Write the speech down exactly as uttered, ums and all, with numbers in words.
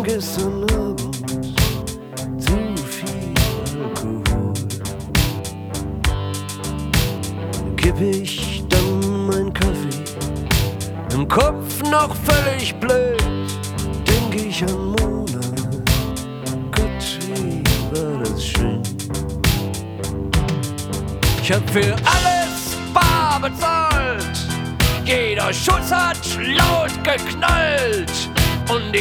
gestern Abend zu viel Alkohol. Kipp ich dann mein Kaffee, im Kopf noch völlig blöd, denk ich an Mona, Gott, wie war das schön. Ich hab für alles bar bezahlt, jeder Schuss hat laut geknallt und